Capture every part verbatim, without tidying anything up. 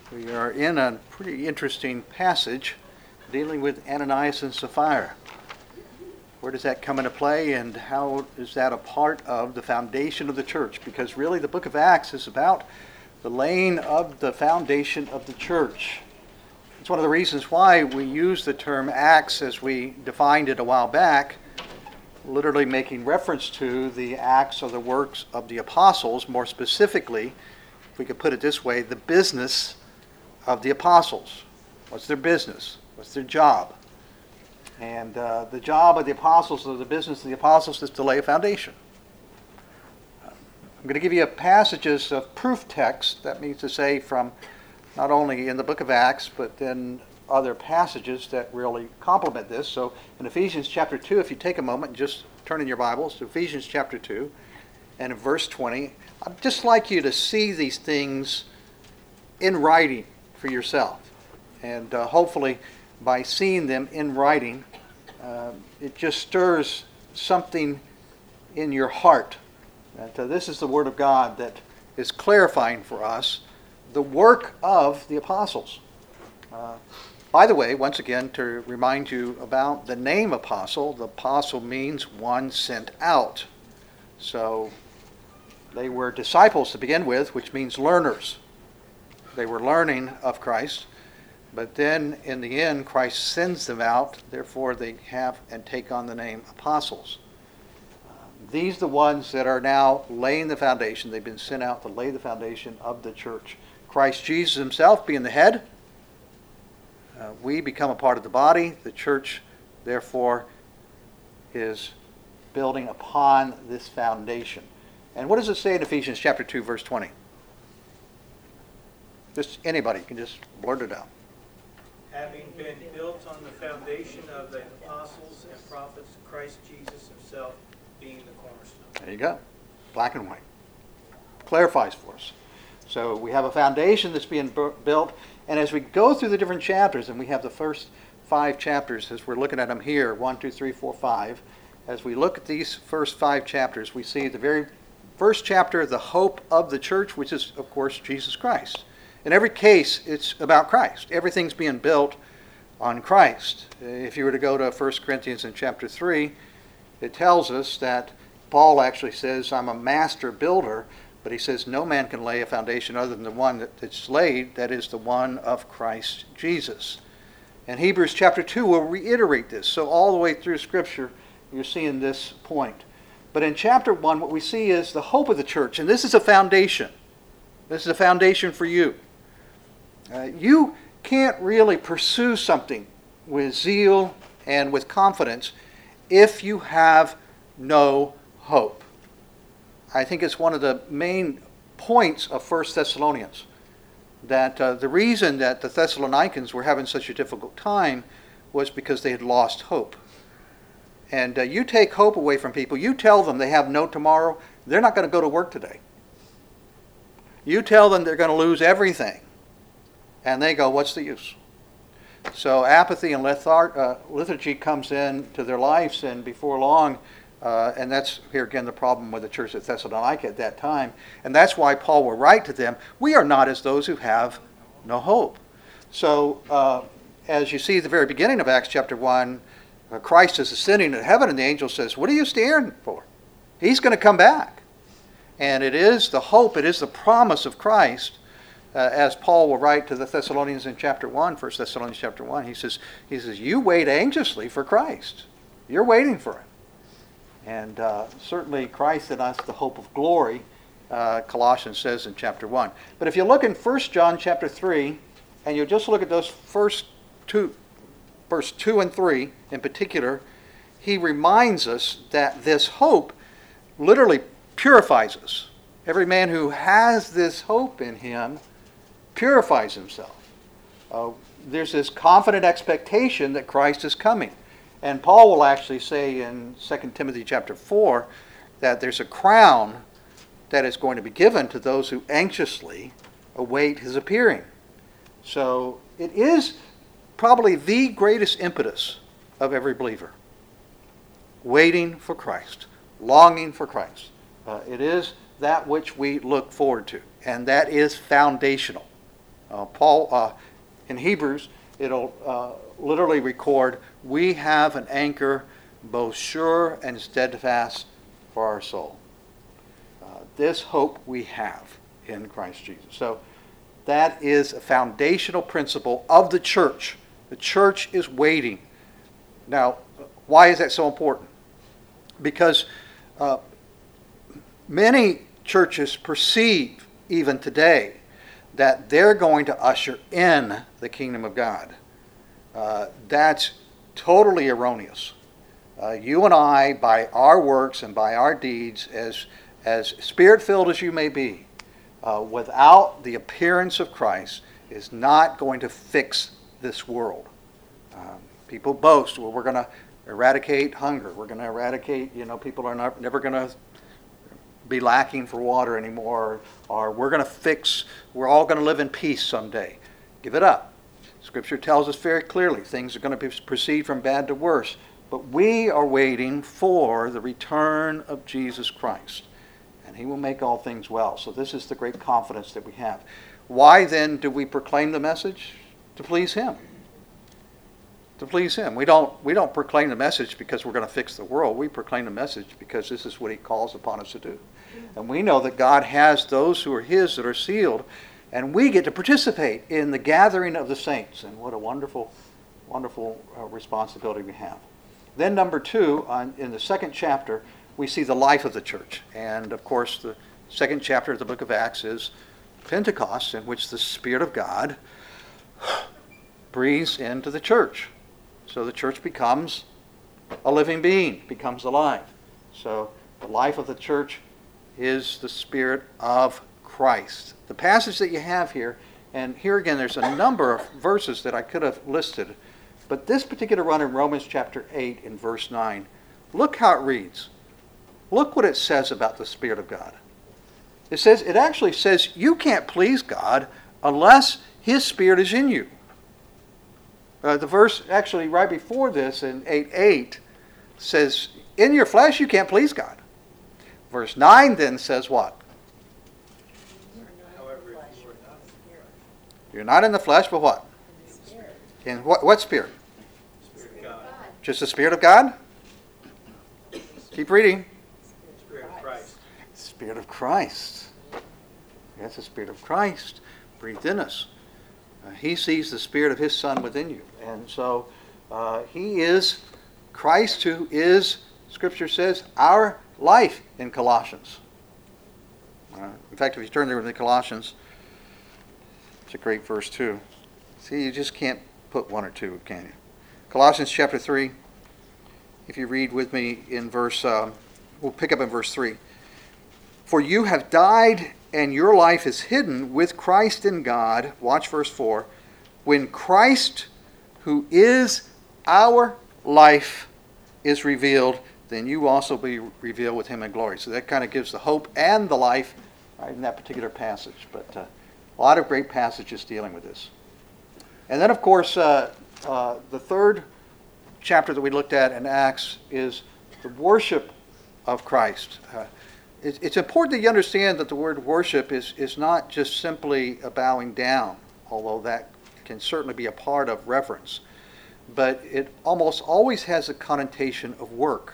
We are in a pretty interesting passage dealing with Ananias and Sapphira. Where does that come into play, and how is that a part of the foundation of the church? Because really the book of Acts is about the laying of the foundation of the church. It's one of the reasons why we use the term Acts as we defined it a while back, literally making reference to the acts or the works of the apostles, more specifically, if we could put it this way, the business of the apostles. What's their business? What's their job? And uh, the job of the apostles, or the business of the apostles, is to lay a foundation. I'm going to give you passages of proof text, that means to say from not only in the book of Acts, but then other passages that really complement this. So in Ephesians chapter two, if you take a moment and just turn in your Bibles to Ephesians chapter two, and in verse twenty, I'd just like you to see these things in writing for yourself. And uh, hopefully by seeing them in writing, uh, it just stirs something in your heart. That uh, this is the Word of God that is clarifying for us the work of the apostles. Uh, by the way, once again, to remind you about the name apostle, the apostle means one sent out. So they were disciples to begin with, which means learners. They were learning of Christ, but then in the end, Christ sends them out. Therefore, they have and take on the name apostles. Uh, these are the ones that are now laying the foundation. They've been sent out to lay the foundation of the church. Christ Jesus himself being the head. Uh, we become a part of the body. The church, therefore, is building upon this foundation. And what does it say in Ephesians chapter two, verse twenty? Just anybody can just blurt it out. Having been built on the foundation of the apostles and prophets, Christ Jesus himself being the cornerstone. There you go. Black and white. Clarifies for us. So we have a foundation that's being bu- built, and as we go through the different chapters, and we have the first five chapters as we're looking at them here, one, two, three, four, five. As we look at these first five chapters, we see the very first chapter, the hope of the church, which is, of course, Jesus Christ. In every case, it's about Christ. Everything's being built on Christ. If you were to go to First Corinthians in chapter three, it tells us that Paul actually says, I'm a master builder, but he says no man can lay a foundation other than the one that, that's laid, that is the one of Christ Jesus. And Hebrews chapter two will reiterate this. So all the way through Scripture, you're seeing this point. But in chapter one, what we see is the hope of the church, and this is a foundation. This is a foundation for you. Uh, you can't really pursue something with zeal and with confidence if you have no hope. I think it's one of the main points of First Thessalonians, that uh, the reason that the Thessalonians were having such a difficult time was because they had lost hope. And uh, you take hope away from people, you tell them they have no tomorrow, they're not going to go to work today. You tell them they're going to lose everything, and they go, what's the use? So apathy and lethar- uh, lethargy comes into their lives, and before long, uh, and that's here again the problem with the church at Thessalonica at that time, and that's why Paul will write to them, we are not as those who have no hope. So uh, as you see at the very beginning of Acts chapter one, uh, Christ is ascending to heaven, and the angel says, what are you staring for? He's going to come back. And it is the hope, it is the promise of Christ. Uh, as Paul will write to the Thessalonians in chapter one, First Thessalonians chapter one, he says, he says, you wait anxiously for Christ. You're waiting for him. And uh, certainly Christ in us, the hope of glory, uh, Colossians says in chapter one. But if you look in First John chapter three, and you just look at those first two, verse two and three in particular, he reminds us that this hope literally purifies us. Every man who has this hope in him purifies himself. Uh, there's this confident expectation that Christ is coming. And Paul will actually say in Second Timothy chapter four that there's a crown that is going to be given to those who anxiously await his appearing. So it is probably the greatest impetus of every believer. Waiting for Christ, longing for Christ. Uh, it is that which we look forward to, and that is foundational. Uh, Paul, uh, in Hebrews, it'll uh, literally record, we have an anchor both sure and steadfast for our soul. Uh, this hope we have in Christ Jesus. So that is a foundational principle of the church. The church is waiting. Now, why is that so important? Because uh, many churches perceive, even today, that they're going to usher in the kingdom of God. Uh, that's totally erroneous. Uh, you and I, by our works and by our deeds, as, as spirit-filled as you may be, uh, without the appearance of Christ, is not going to fix this world. Um, people boast, well, we're going to eradicate hunger. We're going to eradicate, you know, people are not, never going to be lacking for water anymore, or we're going to fix, we're all going to live in peace someday. Give it up. Scripture tells us very clearly things are going to proceed from bad to worse. But we are waiting for the return of Jesus Christ, and he will make all things well. So this is the great confidence that we have. Why then do we proclaim the message? To please him. To please him. We don't, we don't proclaim the message because we're going to fix the world. We proclaim the message because this is what he calls upon us to do. And we know that God has those who are his that are sealed, and we get to participate in the gathering of the saints. And what a wonderful, wonderful uh, responsibility we have. Then number two, on, in the second chapter, we see the life of the church. And of course, the second chapter of the book of Acts is Pentecost, in which the Spirit of God breathes into the church. So the church becomes a living being, becomes alive. So the life of the church is the Spirit of Christ. The passage that you have here, and here again there's a number of verses that I could have listed, but this particular one in Romans chapter eight in verse nine, look how it reads. Look what it says about the Spirit of God. It says, it actually says you can't please God unless his Spirit is in you. Uh, the verse actually right before this in eight eight says, in your flesh you can't please God. Verse nine then says what? However, if you are not You're not in the flesh, but what? In what, what spirit? Spirit of God, Just the Spirit of God? Keep reading. Spirit of Christ. Spirit of Christ. Yes, the Spirit of Christ breathed in us. Uh, he sees the Spirit of his Son within you. And so uh, he is Christ, who is, Scripture says, our life in Colossians. Uh, in fact, if you turn there to Colossians, it's a great verse too. See, you just can't put one or two, can you? Colossians chapter three, if you read with me in verse, um, we'll pick up in verse three. For you have died, and your life is hidden with Christ in God. Watch verse four. When Christ, who is our life, is revealed, then you also be revealed with him in glory. So that kind of gives the hope and the life right, in that particular passage. But uh, a lot of great passages dealing with this. And then, of course, uh, uh, the third chapter that we looked at in Acts is the worship of Christ. Uh, it, it's important that you understand that the word worship is, is not just simply a bowing down, although that can certainly be a part of reverence. But it almost always has a connotation of work,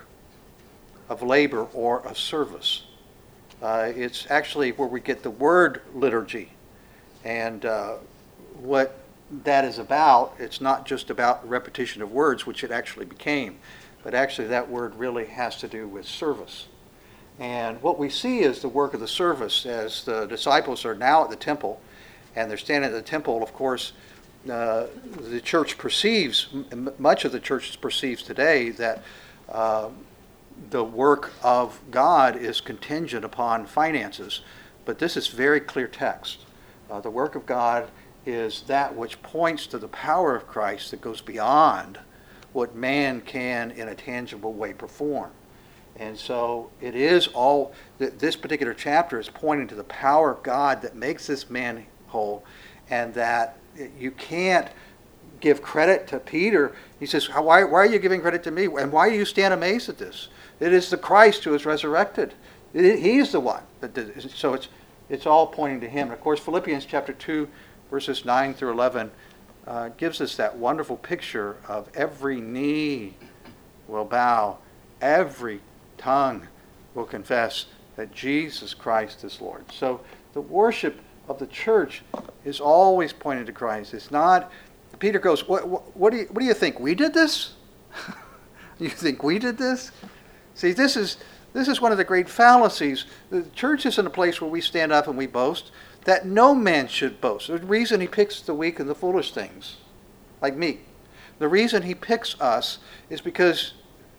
of labor, or of service. Uh, it's actually where we get the word liturgy. And uh, what that is about, it's not just about repetition of words, which it actually became, but actually that word really has to do with service. And what we see is the work of the service as the disciples are now at the temple, and they're standing at the temple. Of course, uh, the church perceives, m- much of the church perceives today that uh, the work of God is contingent upon finances, but this is very clear text. Uh, the work of God is that which points to the power of Christ that goes beyond what man can in a tangible way perform. And so it is all, this particular chapter is pointing to the power of God that makes this man whole, and that you can't give credit to Peter. He says, why, why are you giving credit to me? And why do you stand amazed at this? It is the Christ who is resurrected. It, he's the one. That did, so it's, it's all pointing to him. And of course, Philippians chapter two, verses nine through eleven, uh, gives us that wonderful picture of every knee will bow, every tongue will confess that Jesus Christ is Lord. So the worship of the church is always pointing to Christ. It's not, Peter goes, what, what, what, do, you, what do you think? We did this? You think we did this? See, this is, this is one of the great fallacies. The church isn't a place where we stand up and we boast, that no man should boast. The reason he picks the weak and the foolish things, like me, the reason he picks us is because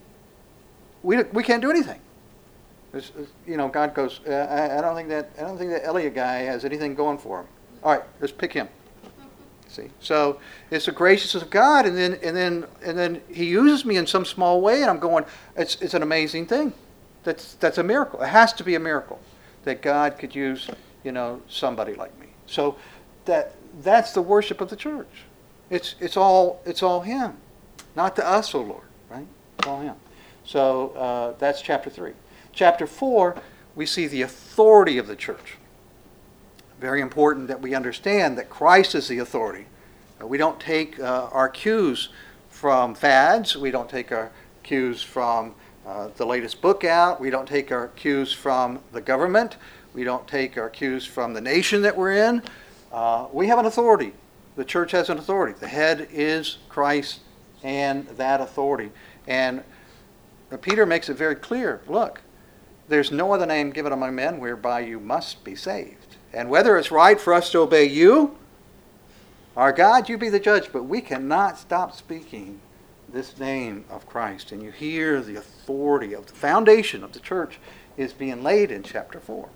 we, we can't do anything. There's, you know, God goes, uh, I, I don't think that I don't think that Elliot guy has anything going for him. All right, let's pick him. See, so it's the graciousness of God, and then and then and then He uses me in some small way, and I'm going. It's it's an amazing thing. That's that's a miracle. It has to be a miracle that God could use, you know, somebody like me. So that that's the worship of the church. It's it's all it's all Him, not to us, O Lord. Right? It's all Him. So uh, that's chapter three. Chapter four, we see the authority of the church. Very important that we understand that Christ is the authority. Uh, we don't take uh, our cues from fads. We don't take our cues from uh, the latest book out. We don't take our cues from the government. We don't take our cues from the nation that we're in. Uh, we have an authority. The church has an authority. The head is Christ and that authority. And Peter makes it very clear. Look, there's no other name given among men whereby you must be saved. And whether it's right for us to obey you, our God, you be the judge, but we cannot stop speaking this name of Christ. And you hear the authority of the foundation of the church is being laid in chapter four.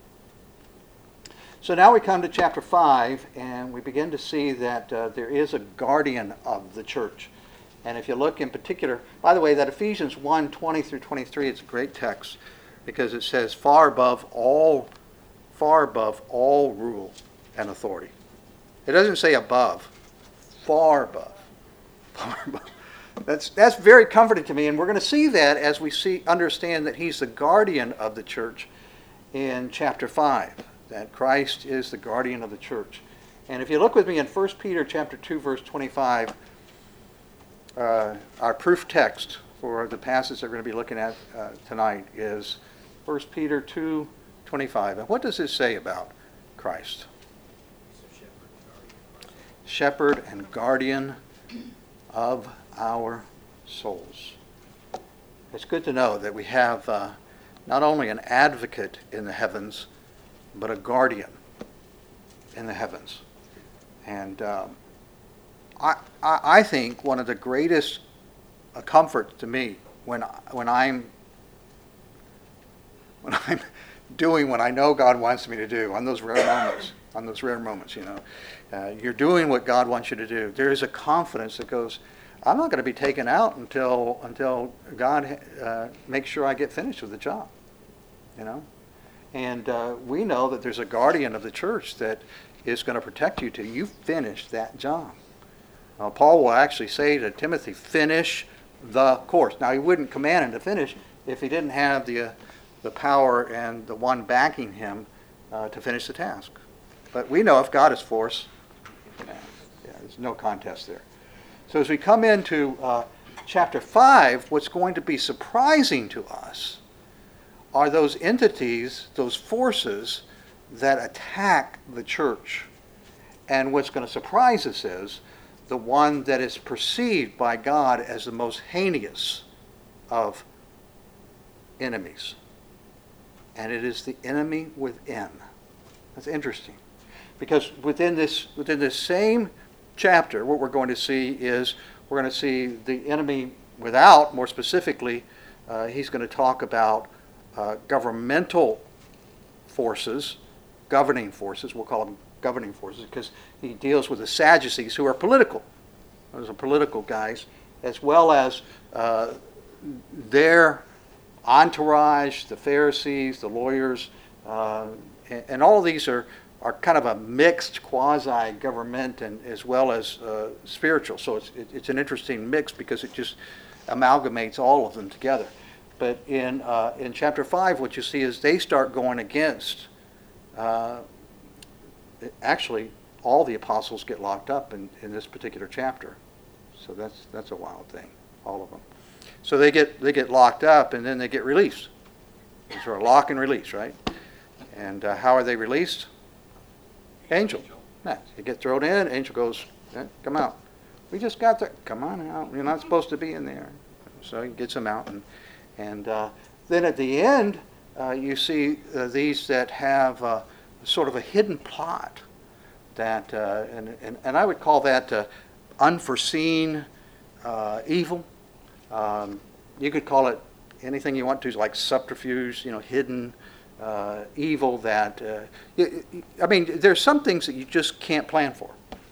So now we come to chapter five, and we begin to see that uh, there is a guardian of the church. And if you look in particular, by the way, that Ephesians one, twenty through twenty-three, it's a great text because it says far above all far above all rule and authority. It doesn't say above, far above. Far above. That's, that's very comforting to me, and we're going to see that as we see understand that He's the guardian of the church in chapter five, that Christ is the guardian of the church. And if you look with me in First Peter chapter two, verse twenty-five, uh, our proof text for the passage that we're going to be looking at uh, tonight is First Peter two, twenty-five. And what does this say about Christ? Shepherd and guardian of our souls. It's good to know that we have uh, not only an advocate in the heavens, but a guardian in the heavens. And um, I, I, I think one of the greatest uh, comforts to me when when I'm when I'm doing what I know God wants me to do on those rare moments, on those rare moments, you know. Uh, you're doing what God wants you to do. There is a confidence that goes, I'm not going to be taken out until until God uh, makes sure I get finished with the job, you know. And uh, we know that there's a guardian of the church that is going to protect you till you finish that job. Uh, Paul will actually say to Timothy, finish the course. Now, he wouldn't command him to finish if he didn't have the uh, the power and the one backing him uh, to finish the task. But we know if God is for us, yeah, yeah, there's no contest there. So as we come into uh, chapter five, what's going to be surprising to us are those entities, those forces that attack the church. And what's going to surprise us is the one that is perceived by God as the most heinous of enemies. And it is the enemy within. That's interesting. Because within this within this same chapter, what we're going to see is we're going to see the enemy without, more specifically, uh, he's going to talk about uh, governmental forces, governing forces, we'll call them governing forces, because he deals with the Sadducees who are political. Those are political guys, as well as uh, their entourage, the Pharisees, the lawyers, uh, and, and all of these are, are kind of a mixed quasi-government and as well as uh, spiritual. So it's, it, it's an interesting mix because it just amalgamates all of them together. But in, uh, in chapter five, what you see is they start going against uh, actually all the apostles get locked up in, in this particular chapter. So that's that's a wild thing, all of them. So they get they get locked up and then they get released. It's sort of lock and release, right? And uh, how are they released? Angel. Yeah, they get thrown in. Angel goes, eh, come out. We just got there. Come on out. You're not supposed to be in there. So he gets them out, and and uh, then at the end, uh, you see uh, these that have uh, sort of a hidden plot. That uh, and, and and I would call that uh, unforeseen uh, evil. Um, you could call it anything you want to, like subterfuge, you know, hidden uh, evil. That uh, I mean, there's some things that you just can't plan for.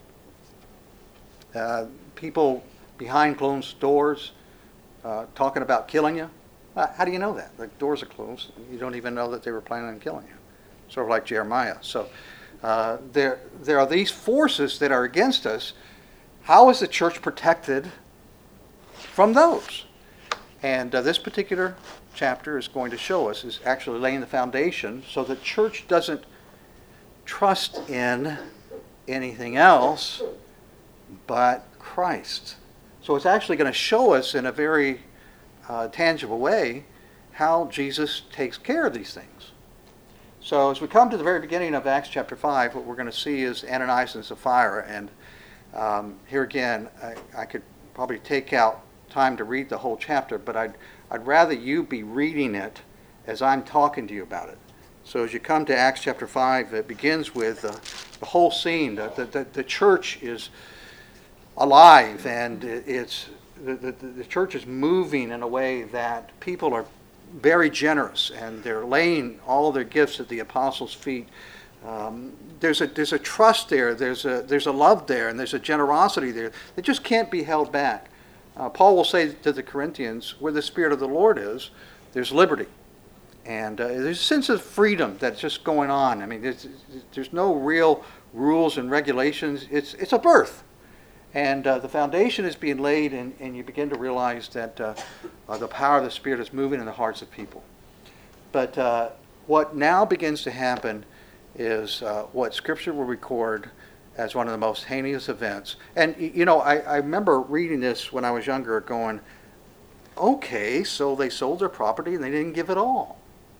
Uh, people behind closed doors uh, talking about killing you. Uh, how do you know that? The doors are closed. You don't even know that they were planning on killing you. Sort of like Jeremiah. So. Uh, there, there are these forces that are against us. How is the church protected from those? And uh, this particular chapter is going to show us, is actually laying the foundation so the church doesn't trust in anything else but Christ. So it's actually going to show us in a very uh, tangible way how Jesus takes care of these things. So as we come to the very beginning of Acts chapter five, what we're going to see is Ananias and Sapphira. And um, here again, I, I could probably take out time to read the whole chapter, but I'd, I'd rather you be reading it as I'm talking to you about it. So as you come to Acts chapter five, it begins with uh, the whole scene. The, the, the church is alive, and it's the, the, the church is moving in a way that people are very generous, and they're laying all their gifts at the apostles' feet. Um, there's a there's a trust there, there's a there's a love there, and there's a generosity there that just can't be held back. Uh, Paul will say to the Corinthians, where the Spirit of the Lord is, there's liberty. And uh, there's a sense of freedom that's just going on. I mean, there's, there's no real rules and regulations. It's it's a birth. And uh, the foundation is being laid, and, and you begin to realize that uh, uh, the power of the Spirit is moving in the hearts of people. But uh, what now begins to happen is uh, what Scripture will record as one of the most heinous events. And, you know, I, I remember reading this when I was younger going, okay, so they sold their property and they didn't give it all.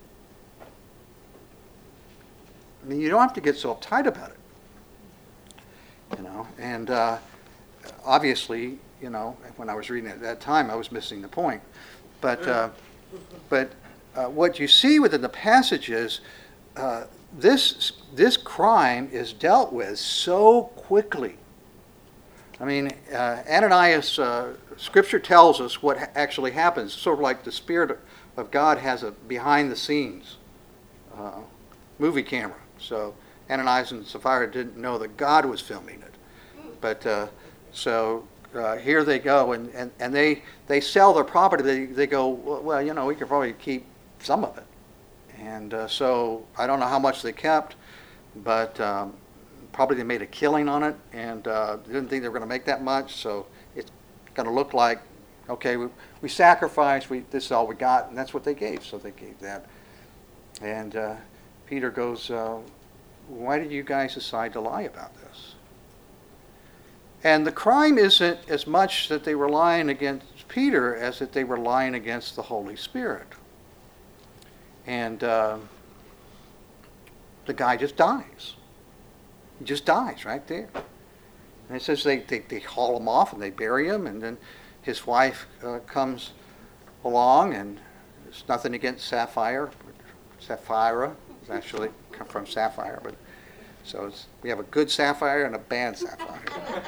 I mean, you don't have to get so uptight about it. You know, and... Uh, Obviously, you know, when I was reading it at that time, I was missing the point. But, uh, but uh, what you see within the passage is uh, this this crime is dealt with so quickly. I mean, uh, Ananias, uh, Scripture tells us what ha- actually happens. Sort of like the Spirit of God has a behind-the-scenes uh, movie camera. So Ananias and Sapphira didn't know that God was filming it, but. Uh, So uh, here they go, and, and, and they, they sell their property. They, they go, well, you know, we could probably keep some of it. And uh, so I don't know how much they kept, but um, probably they made a killing on it, and uh, didn't think they were going to make that much. So it's going to look like, okay, we, we sacrificed, we, this is all we got, and that's what they gave. So they gave that. And uh, Peter goes, uh, why did you guys decide to lie about this? And the crime isn't as much that they were lying against Peter as that they were lying against the Holy Spirit. And uh, the guy just dies. He just dies right there. And it says they, they, they haul him off and they bury him, and then his wife uh, comes along, and there's nothing against Sapphire. Sapphira is actually come from Sapphire, but so it's, we have a good sapphire and a bad sapphire.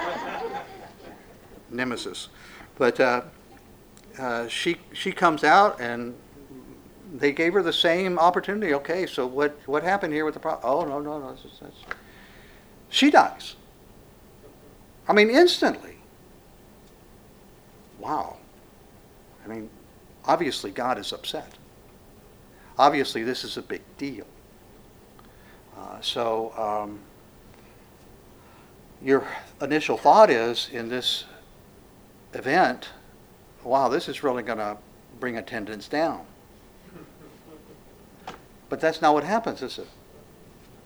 Nemesis. But uh, uh, she she comes out, and they gave her the same opportunity. Okay, so what, what happened here with the problem? Oh, no, no, no. That's, that's. She dies. I mean, instantly. Wow. I mean, obviously God is upset. Obviously this is a big deal. Uh, so um, your initial thought is in this event, wow, this is really going to bring attendance down. But that's not what happens, is it?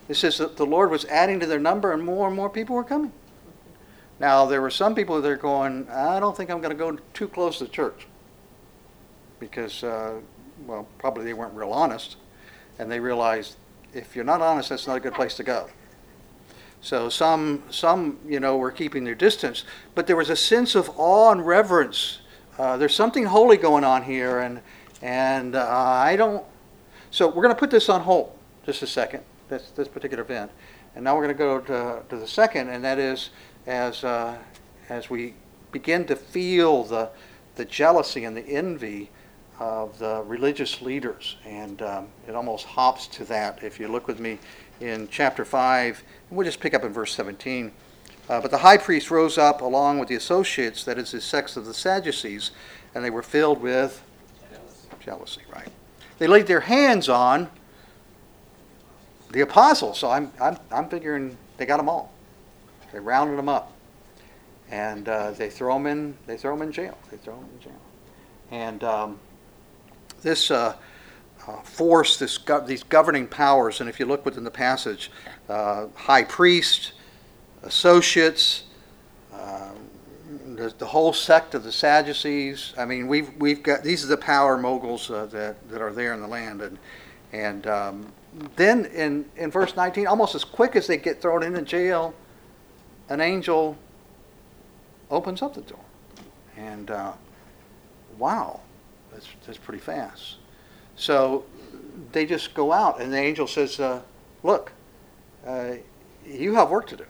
It says that the Lord was adding to their number and more and more people were coming. Now, there were some people that are going, I don't think I'm going to go too close to church. Because, uh, well, probably they weren't real honest. And they realized, if you're not honest, that's not a good place to go. So some, some, you know, were keeping their distance. But there was a sense of awe and reverence. Uh, there's something holy going on here. And, and uh, I don't... So we're going to put this on hold just a second, this, this particular event. And now we're going to go to, to the second, and that is as, uh, as we begin to feel the, the jealousy and the envy of the religious leaders. And um, it almost hops to that. If you look with me in chapter five, and we'll just pick up in verse seventeen. Uh, but the high priest rose up along with the associates, that is the sect of the Sadducees, and they were filled with jealousy, jealousy right? They laid their hands on the apostles. So I'm, I'm, I'm figuring they got them all. They rounded them up. And uh, they throw them in, they throw them in jail. They throw them in jail. And um, this uh, uh, force, this go- these governing powers, and if you look within the passage, uh, high priest, associates, uh, the, the whole sect of the Sadducees. I mean, we've we've got these are the power moguls uh, that that are there in the land, and and um, then in in verse nineteen, almost as quick as they get thrown into jail, an angel opens up the door, and uh, wow, that's that's pretty fast. So they just go out, and the angel says, uh, "Look, uh, you have work to do."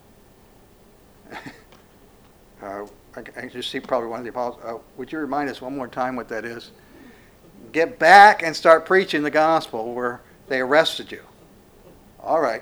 uh, I, I just see probably one of the apostles. Uh, would you remind us one more time what that is? Get back and start preaching the gospel where they arrested you. All right.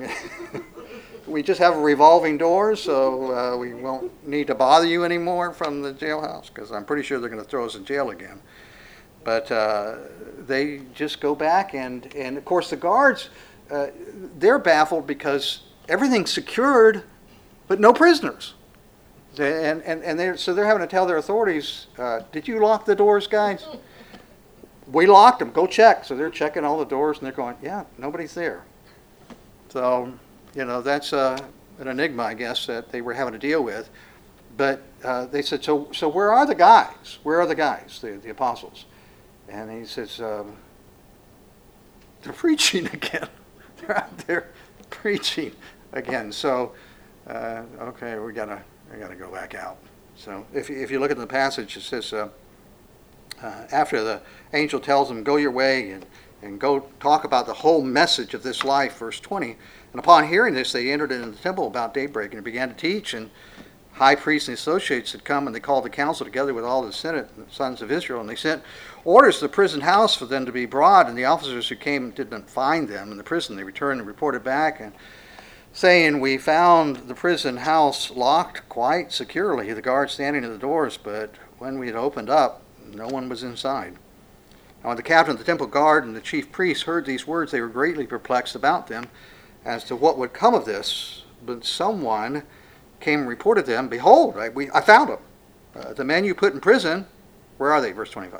We just have a revolving door, so uh, we won't need to bother you anymore from the jailhouse, because I'm pretty sure they're going to throw us in jail again. But uh, they just go back, and, and of course the guards, uh, they're baffled because everything's secured, but no prisoners. They, and and, and they're, so they're having to tell their authorities, uh, did you lock the doors, guys? We locked them. Go check. So they're checking all the doors, and they're going, yeah, nobody's there. So, you know, that's uh, an enigma, I guess, that they were having to deal with. But uh, they said, so so where are the guys? Where are the guys, the, the apostles? And he says, um, they're preaching again. They're out there preaching again. So, uh, okay, we gotta we gotta go back out. So if you, if you look at the passage, it says, uh, uh, after the angel tells them, go your way and, and go talk about the whole message of this life, verse twenty. And upon hearing this, they entered into the temple about daybreak and began to teach. And high priests and associates had come, and they called the council together with all the senate and the sons of Israel. And they sent orders to the prison house for them to be brought. And the officers who came did not find them in the prison. They returned and reported back, and saying, we found the prison house locked quite securely, the guards standing at the doors, but when we had opened up, no one was inside. Now when the captain of the temple guard and the chief priests heard these words, they were greatly perplexed about them as to what would come of this. But someone came and reported them, behold, I, we, I found them. Uh, the men you put in prison, where are they? Verse twenty-five.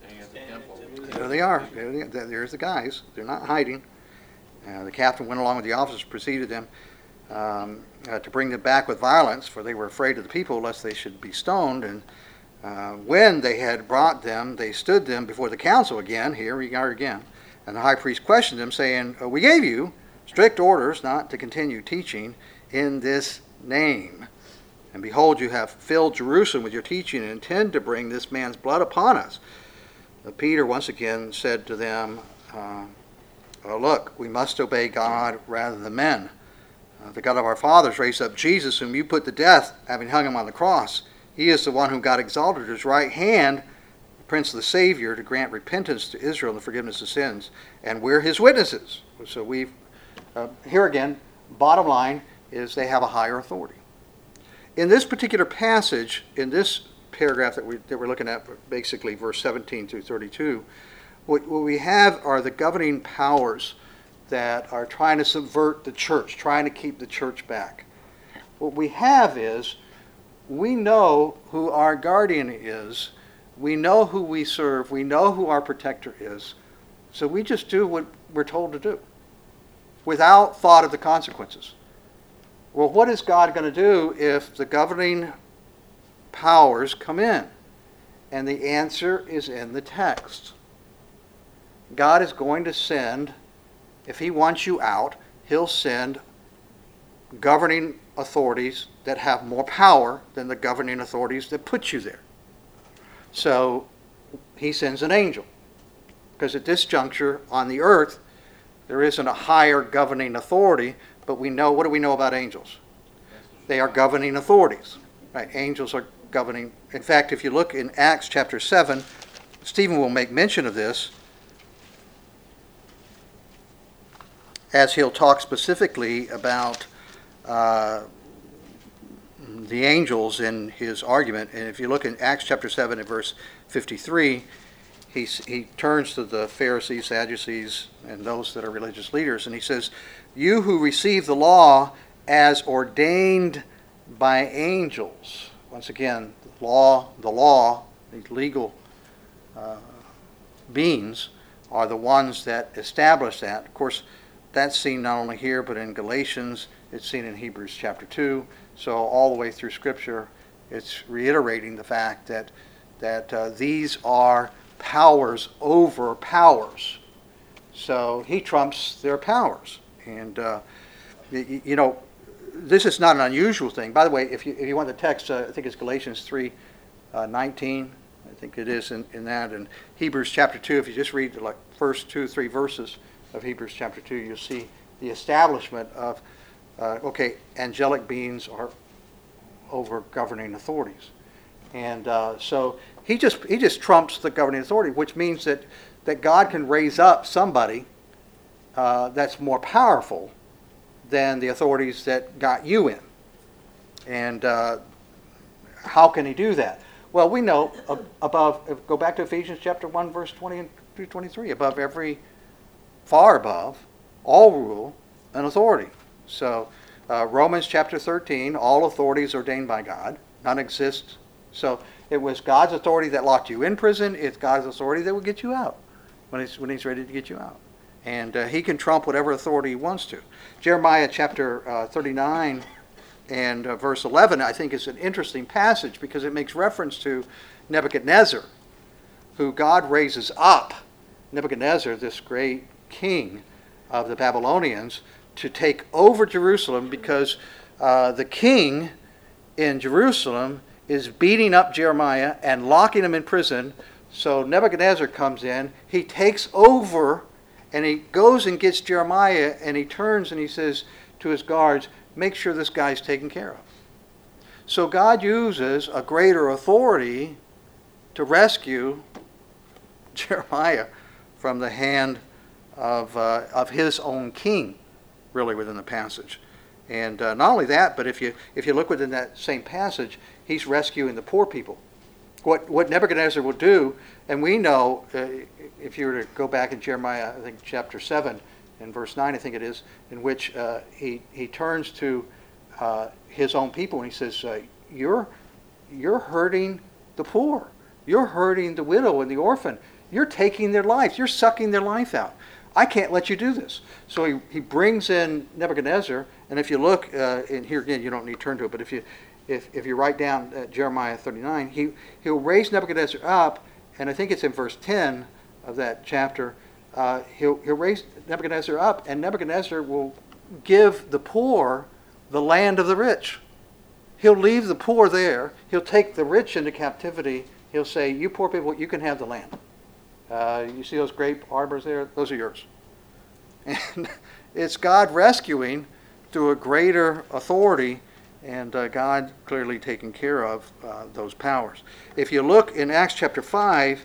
There they are. There they, there's the guys. They're not hiding. Uh, the captain went along with the officers, preceded them um, uh, to bring them back with violence, for they were afraid of the people, lest they should be stoned. And uh, when they had brought them, they stood them before the council again. Here we are again. And the high priest questioned them, saying, we gave you strict orders not to continue teaching in this name. And behold, you have filled Jerusalem with your teaching and intend to bring this man's blood upon us. But Peter once again said to them, uh, oh, look, we must obey God rather than men. Uh, the God of our fathers raised up Jesus, whom you put to death, having hung him on the cross. He is the one whom God exalted at his right hand, the Prince of the Savior, to grant repentance to Israel and the forgiveness of sins. And we're his witnesses. So we've, uh, here again, bottom line is they have a higher authority. In this particular passage, in this paragraph that, we, that we're looking at, basically verse seventeen through thirty-two, what, what we have are the governing powers that are trying to subvert the church, trying to keep the church back. What we have is, we know who our guardian is, we know who we serve, we know who our protector is, so we just do what we're told to do. without thought of the consequences. Well, what is God going to do if the governing powers come in? And the answer is in the text. God is going to send, if he wants you out, he'll send governing authorities that have more power than the governing authorities that put you there. So he sends an angel. Because at this juncture on the earth, there isn't a higher governing authority, but we know, what do we know about angels? They are governing authorities. Right? Angels are governing. In fact, if you look in Acts chapter seven, Stephen will make mention of this as he'll talk specifically about uh, the angels in his argument. And if you look in Acts chapter seven at verse fifty-three, he, he turns to the Pharisees, Sadducees, and those that are religious leaders, and he says, "You who receive the law as ordained by angels." Once again, the law, the law, these legal uh, beings are the ones that establish that. Of course, that's seen not only here, but in Galatians. It's seen in Hebrews chapter two. So all the way through Scripture, it's reiterating the fact that that uh, these are powers over powers. So he trumps their powers. And, uh, you, you know, this is not an unusual thing. By the way, if you, if you want the text, uh, I think it's Galatians three nineteen. I think it is in, in that. And Hebrews chapter two, if you just read the like, first two, three verses of Hebrews chapter two, you'll see the establishment of, uh, okay, angelic beings are over governing authorities. And uh, so he just he just trumps the governing authority, which means that, that God can raise up somebody uh, that's more powerful than the authorities that got you in. And uh, how can he do that? Well, we know above, go back to Ephesians chapter one, verse twenty through twenty-three, above every, far above, all rule and authority. So uh, Romans chapter thirteen, all authorities ordained by God, none exist. So it was God's authority that locked you in prison. It's God's authority that will get you out when he's, when he's ready to get you out. And uh, he can trump whatever authority he wants to. Jeremiah chapter uh, thirty-nine and uh, verse eleven, I think, is an interesting passage because it makes reference to Nebuchadnezzar, who God raises up. Nebuchadnezzar, this great king of the Babylonians, to take over Jerusalem because uh, the king in Jerusalem is beating up Jeremiah and locking him in prison. So Nebuchadnezzar comes in, he takes over, and he goes and gets Jeremiah, and he turns and he says to his guards, make sure this guy's taken care of. So God uses a greater authority to rescue Jeremiah from the hand of, uh, of his own king, really, within the passage. And uh, not only that, but if you if you look within that same passage, he's rescuing the poor people. What what Nebuchadnezzar will do, and we know, uh, if you were to go back in Jeremiah, I think chapter seven, in verse nine, I think it is, in which uh, he he turns to uh, his own people and he says, uh, "You're you're hurting the poor. You're hurting the widow and the orphan. You're taking their lives. You're sucking their life out. I can't let you do this." So he, he brings in Nebuchadnezzar, and if you look, uh, and here again, you don't need to turn to it, but if you if, if you write down uh, Jeremiah thirty-nine, he, he'll raise Nebuchadnezzar up, and I think it's in verse ten of that chapter, uh, he'll, he'll raise Nebuchadnezzar up, and Nebuchadnezzar will give the poor the land of the rich. He'll leave the poor there. He'll take the rich into captivity. He'll say, you poor people, you can have the land. Uh, you see those grape arbors there? Those are yours. And it's God rescuing through a greater authority, and uh, God clearly taking care of uh, those powers. If you look in Acts chapter five,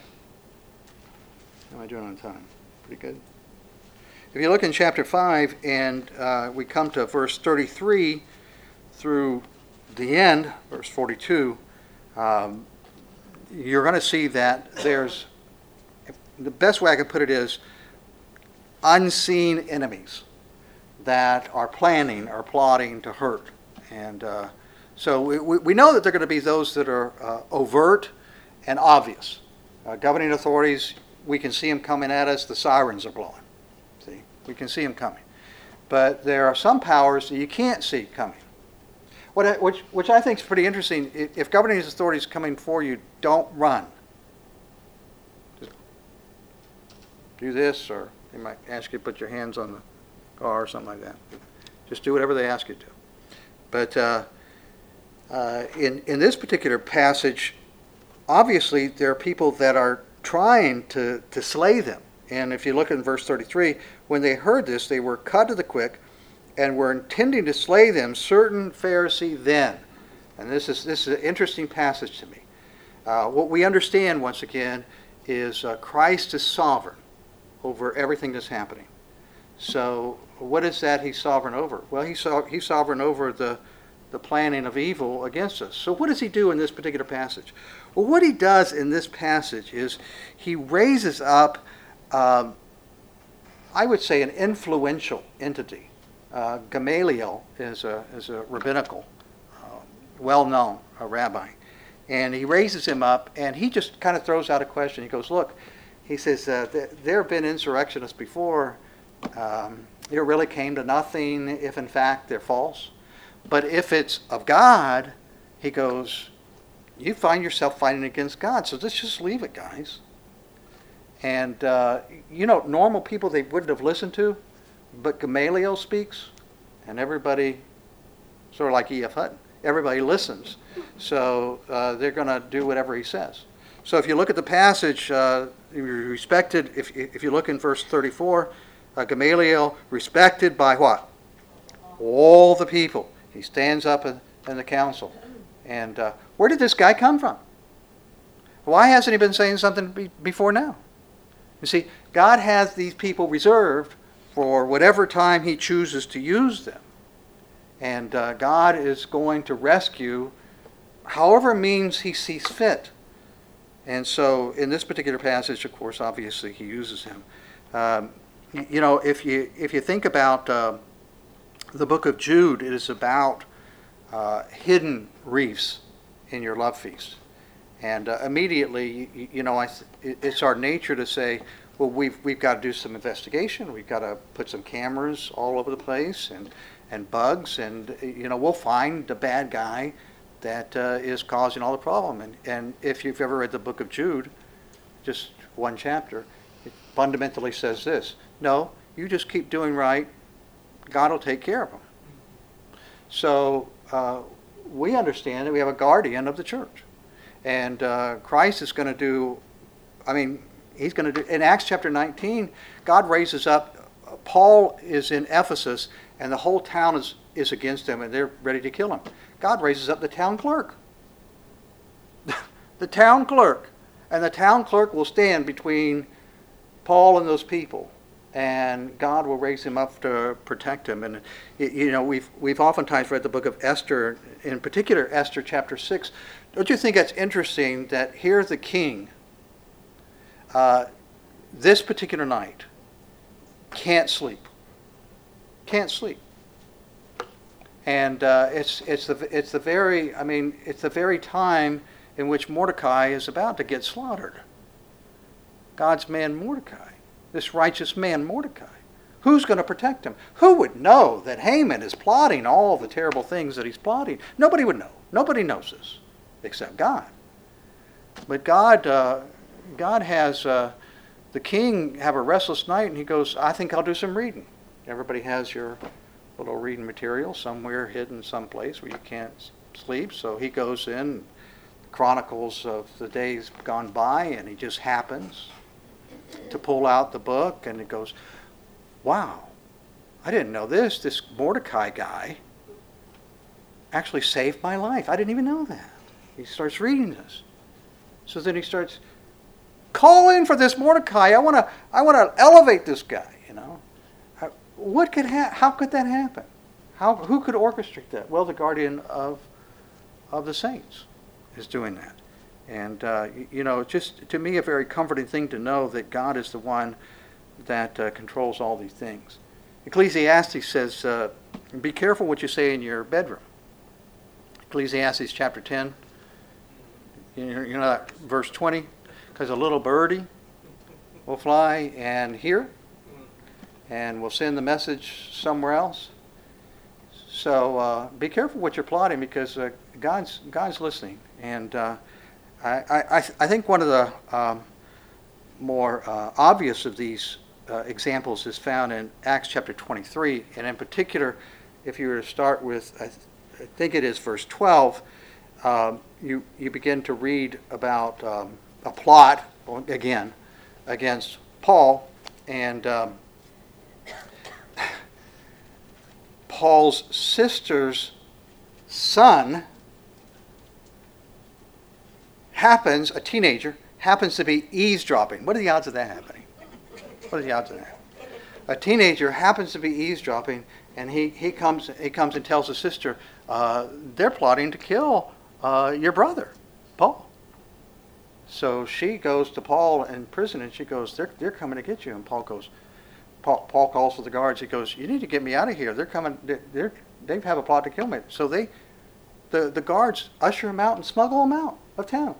how am I doing on time? Pretty good. If you look in chapter five, and uh, we come to verse thirty-three through the end, verse forty-two, um, you're going to see that there's, the best way I can put it is, unseen enemies that are planning or plotting to hurt. And uh, so we, we know that there are going to be those that are uh, overt and obvious. Uh, governing authorities, we can see them coming at us. The sirens are blowing. See, we can see them coming. but there are some powers that you can't see coming. What I, which, which I think is pretty interesting. If, if governing authorities coming for you, don't run. Just do this, or they might ask you to put your hands on the car or something like that. Just do whatever they ask you to. But uh, uh, in, in this particular passage, obviously there are people that are trying to, to slay them. And if you look in verse thirty-three, when they heard this, they were cut to the quick and were intending to slay them, certain Pharisee then. And this is, this is an interesting passage to me. Uh, what we understand, once again, is uh, Christ is sovereign over everything that's happening. So what is that he's sovereign over? Well, he's, so, he's sovereign over the, the planning of evil against us. So what does he do in this particular passage? Well, what he does in this passage is he raises up, um, I would say, an influential entity. Uh, Gamaliel is a, is a rabbinical, uh, well-known a rabbi. And he raises him up, and he just kind of throws out a question. He goes, look, he says, uh, th- there have been insurrectionists before. Um, it really came to nothing if, in fact, they're false. But if it's of God, he goes, you find yourself fighting against God. So let's just leave it, guys. And, uh, you know, normal people they wouldn't have listened to. But Gamaliel speaks, and everybody, sort of like E F Hutton, everybody listens. So uh, they're going to do whatever he says. So if you look at the passage, uh, respected, if, if you look in verse thirty-four, uh, Gamaliel respected by what? All the people. He stands up in, in the council. And uh, where did this guy come from? Why hasn't he been saying something be, before now? You see, God has these people reserved for whatever time he chooses to use them. And uh, God is going to rescue however means he sees fit. And so in this particular passage, of course, obviously he uses him. Um, you know, if you if you think about uh, the book of Jude, it is about uh, hidden reefs in your love feast. And uh, immediately, you, you know, I, it's our nature to say, well, we've we've got to do some investigation. We've got to put some cameras all over the place and, and bugs, and you know we'll find the bad guy that uh, is causing all the problem. And and if you've ever read the book of Jude, just one chapter, it fundamentally says this: no, you just keep doing right. God will take care of them. So uh, we understand that we have a guardian of the church, and uh, Christ is going to do. I mean. He's going to do, in Acts chapter nineteen, God raises up, Paul is in Ephesus, and the whole town is, is against him, and they're ready to kill him. God raises up the town clerk. The town clerk. And the town clerk will stand between Paul and those people, and God will raise him up to protect him. And, you know, we've, we've oftentimes read the book of Esther, in particular Esther chapter six. Don't you think that's interesting that here the king, Uh, this particular night, can't sleep. Can't sleep. And uh, it's it's the it's the very I mean it's the very time in which Mordecai is about to get slaughtered. God's man Mordecai, this righteous man Mordecai, who's going to protect him? Who would know that Haman is plotting all the terrible things that he's plotting? Nobody would know. Nobody knows this, except God. But God. Uh, God has uh, the king have a restless night, and he goes, I think I'll do some reading. Everybody has your little reading material somewhere hidden someplace where you can't sleep. So he goes in, chronicles of the days gone by, and he just happens to pull out the book, and it goes, wow, I didn't know this. This Mordecai guy actually saved my life. I didn't even know that. He starts reading this. So then he starts... Call in for this Mordecai. I want to. I want to elevate this guy. You know, what could ha- How could that happen? How? Who could orchestrate that? Well, the guardian of of the saints is doing that, and uh, you know, just to me, a very comforting thing to know that God is the one that uh, controls all these things. Ecclesiastes says, uh, "Be careful what you say in your bedroom." Ecclesiastes chapter ten. You know, you know that verse twenty. Because a little birdie will fly and hear, and will send the message somewhere else. So uh, be careful what you're plotting, because uh, God's God's listening. And uh, I, I, I think one of the um, more uh, obvious of these uh, examples is found in Acts chapter twenty-three. And in particular, if you were to start with, I, th- I think it is verse twelve, um, you, you begin to read about um, a plot, again, against Paul. And um, Paul's sister's son happens, a teenager, happens to be eavesdropping. What are the odds of that happening? What are the odds of that? A teenager happens to be eavesdropping, and he, he comes he comes and tells his sister, uh, they're plotting to kill uh, your brother, Paul. So she goes to Paul in prison, and she goes, they're, they're coming to get you. And Paul goes, Paul, Paul calls for the guards. He goes, you need to get me out of here. They're coming, they're, they're, they have a plot to kill me. So they, the, the guards usher him out and smuggle him out of town.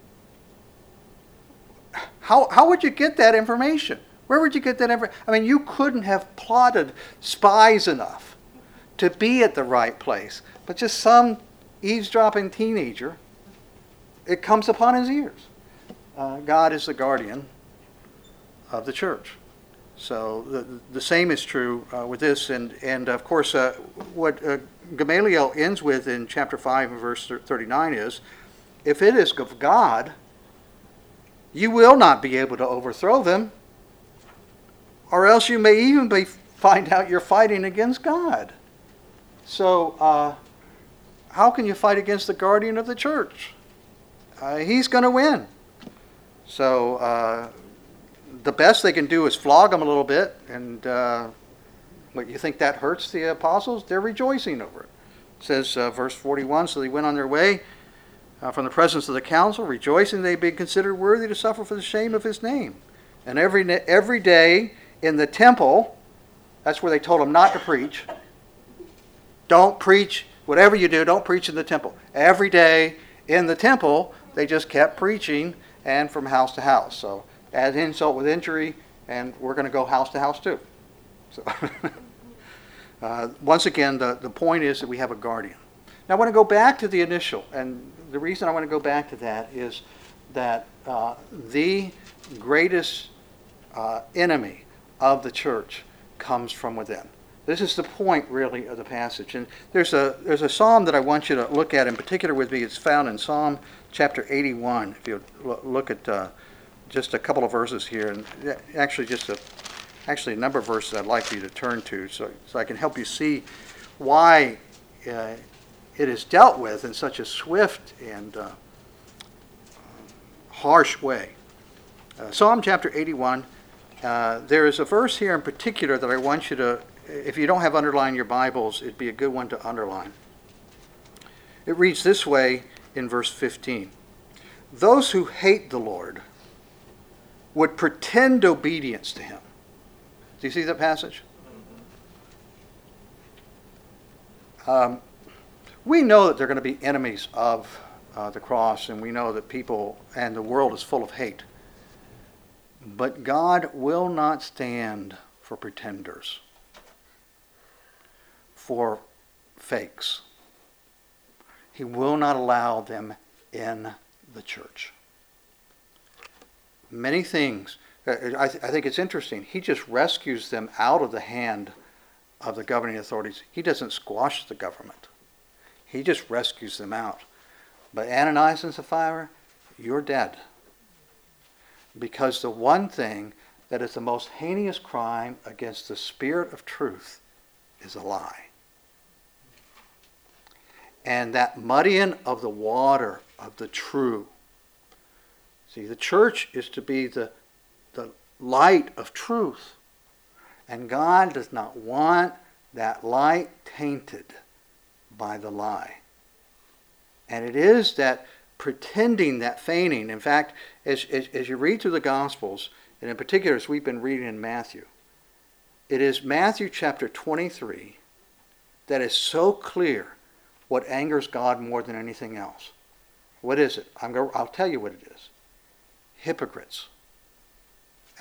How, how would you get that information? Where would you get that information? I mean, you couldn't have plotted spies enough to be at the right place. But just some eavesdropping teenager, it comes upon his ears. Uh, God is the guardian of the church. So the, the same is true uh, with this. And, and of course, uh, what uh, Gamaliel ends with in chapter five and verse thirty-nine is, if it is of God, you will not be able to overthrow them, or else you may even be, find out you're fighting against God. So uh, how can you fight against the guardian of the church? Uh, he's going to win. So uh, the best they can do is flog him a little bit, and uh, what, you think that hurts the apostles? They're rejoicing over it. It says, uh, verse forty-one, so they went on their way uh, from the presence of the council, rejoicing they'd been considered worthy to suffer for the shame of his name. And every every day in the temple, that's where they told them not to preach. Don't preach, whatever you do, don't preach in the temple. Every day in the temple, they just kept preaching, and from house to house. So add insult with injury, and we're going to go house to house too. So uh, once again, the, the point is that we have a guardian. Now I want to go back to the initial, and the reason I want to go back to that is that uh, the greatest uh, enemy of the church comes from within. This is the point, really, of the passage. And there's a there's a psalm that I want you to look at in particular with me. It's found in Psalm chapter eighty-one. If you look at uh, just a couple of verses here, and actually just a actually a number of verses I'd like you to turn to, so so I can help you see why uh, it is dealt with in such a swift and uh, harsh way. Uh, Psalm chapter eighty-one. Uh, there is a verse here in particular that I want you to, if you don't have underlined in your Bibles, it'd be a good one to underline. It reads this way in verse fifteen. Those who hate the Lord would pretend obedience to him. Do you see that passage? Um, we know that they're going to be enemies of uh, the cross, and we know that people and the world is full of hate. But God will not stand for pretenders, for fakes. He will not allow them in the church. Many things, I, th- I think it's interesting, he just rescues them out of the hand of the governing authorities. He doesn't squash the government. He just rescues them out. But Ananias and Sapphira, you're dead. Because the one thing that is the most heinous crime against the spirit of truth is a lie. And that muddying of the water of the true. See, the church is to be the, the light of truth. And God does not want that light tainted by the lie. And it is that pretending, that feigning. In fact, as, as, as you read through the Gospels, and in particular as we've been reading in Matthew, it is Matthew chapter twenty-three that is so clear what angers God more than anything else. What is it? I'm going, I'll tell you what it is. Hypocrites. And,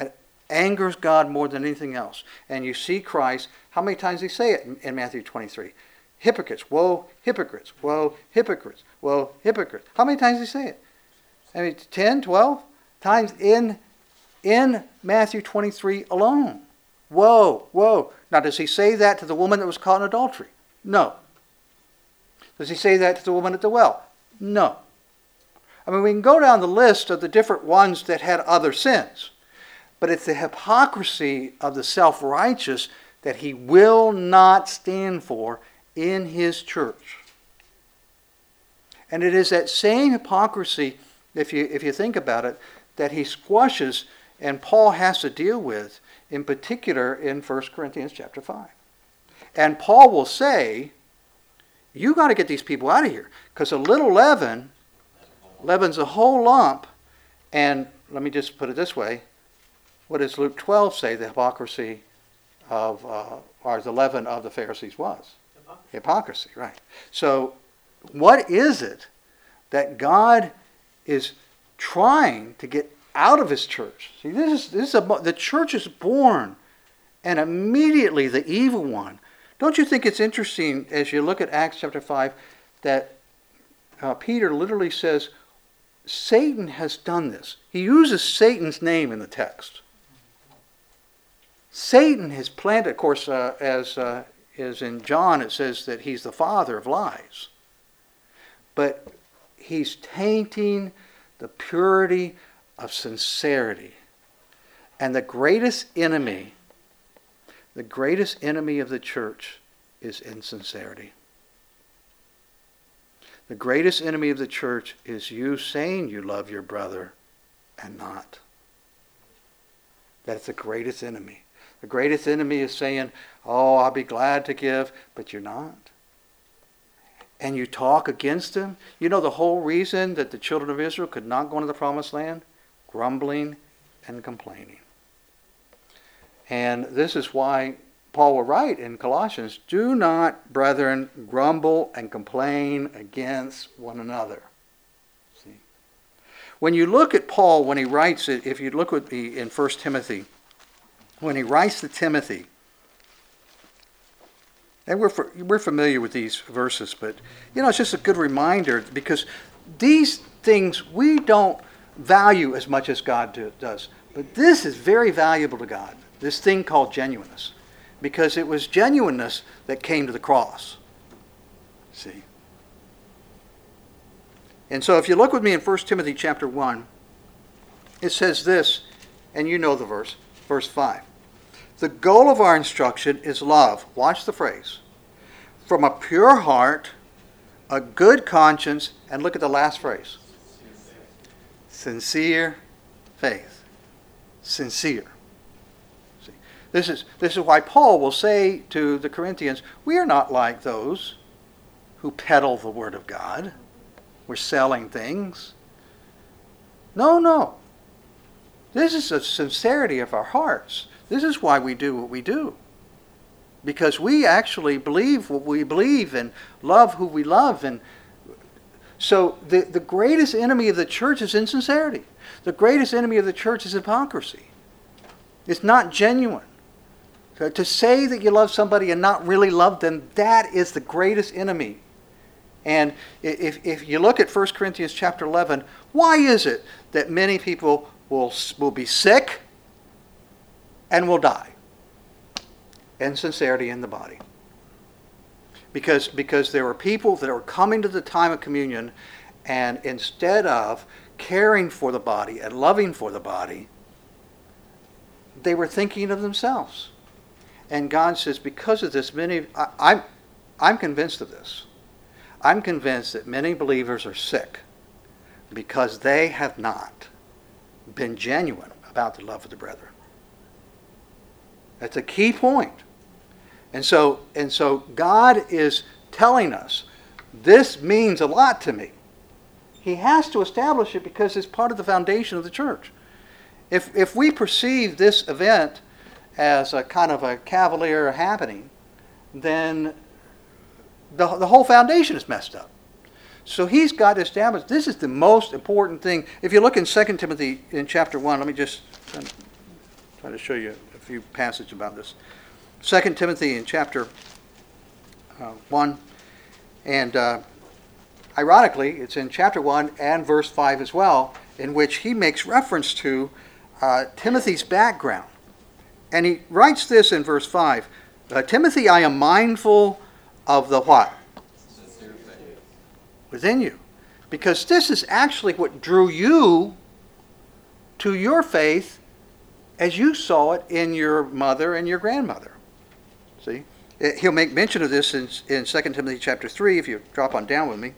angers God more than anything else. And you see Christ, how many times does he say it in, in Matthew twenty-three? Hypocrites, woe, hypocrites, woe, hypocrites, woe, hypocrites. How many times does he say it? I mean, ten, twelve times in, in Matthew twenty-three alone. Woe, woe. Now, does he say that to the woman that was caught in adultery? No. Does he say that to the woman at the well? No. I mean, we can go down the list of the different ones that had other sins. But it's the hypocrisy of the self-righteous that he will not stand for in his church. And it is that same hypocrisy, if you, if you think about it, that he squashes and Paul has to deal with, in particular in First Corinthians chapter five. And Paul will say, you got to get these people out of here, because a little leaven leavens a whole lump. And let me just put it this way. What does Luke twelve say the hypocrisy of, uh, or the leaven of the Pharisees was? Hypocrisy. Hypocrisy, right. So what is it that God is trying to get out of his church? See, this is, this is a, the church is born, and immediately the evil one. Don't you think it's interesting as you look at Acts chapter five that uh, Peter literally says, Satan has done this. He uses Satan's name in the text. Satan has planted, of course, uh, as uh, is in John, it says that he's the father of lies. But he's tainting the purity of sincerity. And the greatest enemy, the greatest enemy of the church is insincerity. The greatest enemy of the church is you saying you love your brother and not. That's the greatest enemy. The greatest enemy is saying, oh, I'll be glad to give, but you're not. And you talk against him. You know the whole reason that the children of Israel could not go into the promised land? Grumbling and complaining. And this is why Paul will write in Colossians, do not, brethren, grumble and complain against one another. See? When you look at Paul, when he writes it, if you look with me in First Timothy, when he writes to Timothy, and we're, we're familiar with these verses, but you know, it's just a good reminder, because these things we don't value as much as God do, does. But this is very valuable to God, this thing called genuineness. Because it was genuineness that came to the cross. See? And so if you look with me in First Timothy chapter one, it says this, and you know the verse, verse five. The goal of our instruction is love. Watch the phrase. From a pure heart, a good conscience, and look at the last phrase. Sincere faith. Sincere. See, this is, this is why Paul will say to the Corinthians, we are not like those who peddle the word of God. We're selling things. No, no. This is the sincerity of our hearts. This is why we do what we do. Because we actually believe what we believe and love who we love. And so the, the greatest enemy of the church is insincerity. The greatest enemy of the church is hypocrisy. It's not genuine. So to say that you love somebody and not really love them, that is the greatest enemy. And if, if you look at First Corinthians chapter eleven, why is it that many people will, will be sick and will die? Insincerity in the body. Because, because there were people that were coming to the time of communion, and instead of caring for the body and loving for the body, they were thinking of themselves. And God says, because of this, many, I, I'm, I'm convinced of this. I'm convinced that many believers are sick because they have not been genuine about the love of the brethren. That's a key point. And so, and so God is telling us, this means a lot to me. He has to establish it because it's part of the foundation of the church. If, if we perceive this event as a kind of a cavalier happening, then the, the whole foundation is messed up. So he's got to establish, this is the most important thing. If you look in Second Timothy in chapter one, let me just try to show you a few passages about this. Second Timothy in chapter uh, one, and uh, ironically, it's in chapter one and verse five as well, in which he makes reference to uh, Timothy's background. And he writes this in verse five, uh, Timothy, I am mindful of the what? Sincere faith. Within you. Because this is actually what drew you to your faith as you saw it in your mother and your grandmother. See? He'll make mention of this in, in Second Timothy chapter three, if you drop on down with me.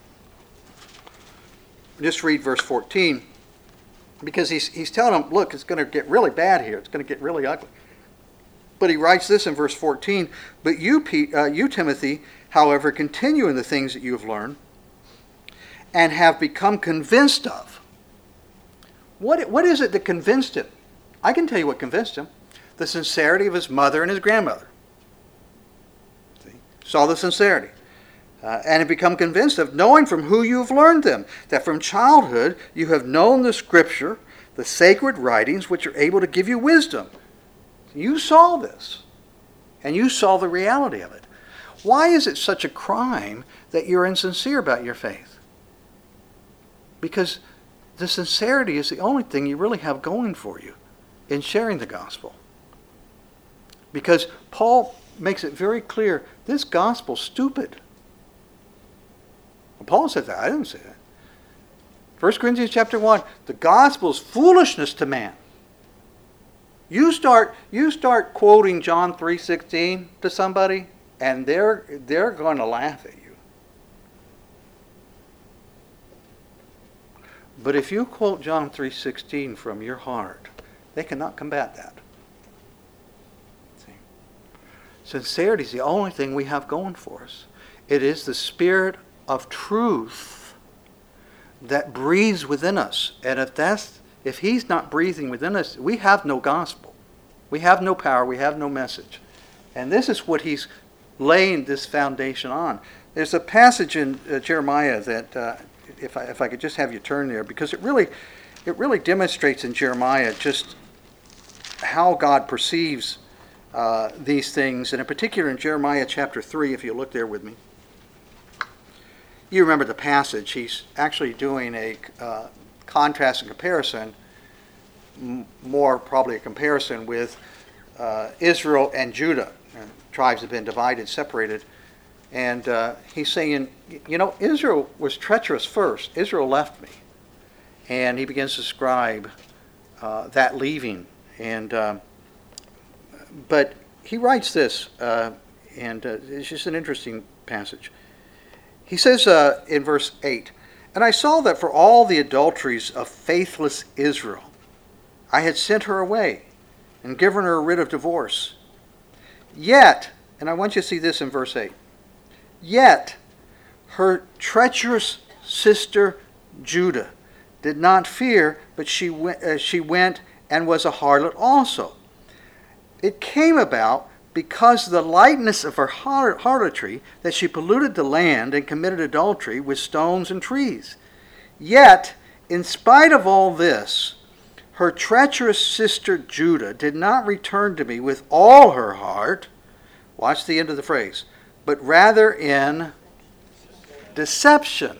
Just read verse fourteen. Because he's, he's telling them, look, it's going to get really bad here. It's going to get really ugly. But he writes this in verse fourteen, But you, uh, you, Timothy, however, continue in the things that you have learned and have become convinced of. What, what is it that convinced him? I can tell you what convinced him. The sincerity of his mother and his grandmother. See? Saw the sincerity. Uh, and have become convinced of, knowing from who you have learned them, that from childhood you have known the Scripture, the sacred writings, which are able to give you wisdom. You saw this, and you saw the reality of it. Why is it such a crime that you're insincere about your faith? Because the sincerity is the only thing you really have going for you in sharing the gospel. Because Paul makes it very clear, this gospel's stupid. Well, Paul said that. I didn't say that. First Corinthians chapter one, the gospel is foolishness to man. You start, you start quoting John three sixteen to somebody, and they're, they're going to laugh at you. But if you quote John three sixteen from your heart, they cannot combat that. See? Sincerity is the only thing we have going for us. It is the Spirit of truth that breathes within us. And if that's if He's not breathing within us, we have no gospel. We have no power. We have no message. And this is what He's laying this foundation on. There's a passage in uh, Jeremiah that, uh, if I if I could just have you turn there, because it really it really demonstrates in Jeremiah just how God perceives uh, these things, and in particular in Jeremiah chapter three, if you look there with me. You remember the passage. He's actually doing a uh, contrast and comparison, m- more probably a comparison with uh, Israel and Judah. Uh, tribes have been divided, separated. And uh, he's saying, you know, Israel was treacherous first. Israel left me. And he begins to describe uh, that leaving. And uh, But he writes this, uh, and uh, it's just an interesting passage. He says uh, in verse eight, And I saw that for all the adulteries of faithless Israel, I had sent her away and given her a writ of divorce. Yet, and I want you to see this in verse eight, Yet her treacherous sister Judah did not fear, but she went, uh, she went and was a harlot also. It came about because of the lightness of her harlotry that she polluted the land and committed adultery with stones and trees. Yet, in spite of all this, her treacherous sister Judah did not return to me with all her heart. Watch the end of the phrase. But rather in deception.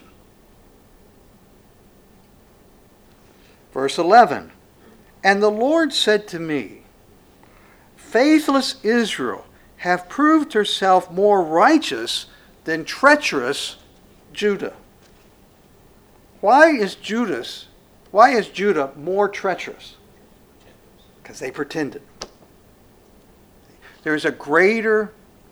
Verse eleven. And the Lord said to me, Faithless Israel have proved herself more righteous than treacherous Judah. Why is Judas, why is Judah more treacherous? Because they pretended. There is a greater,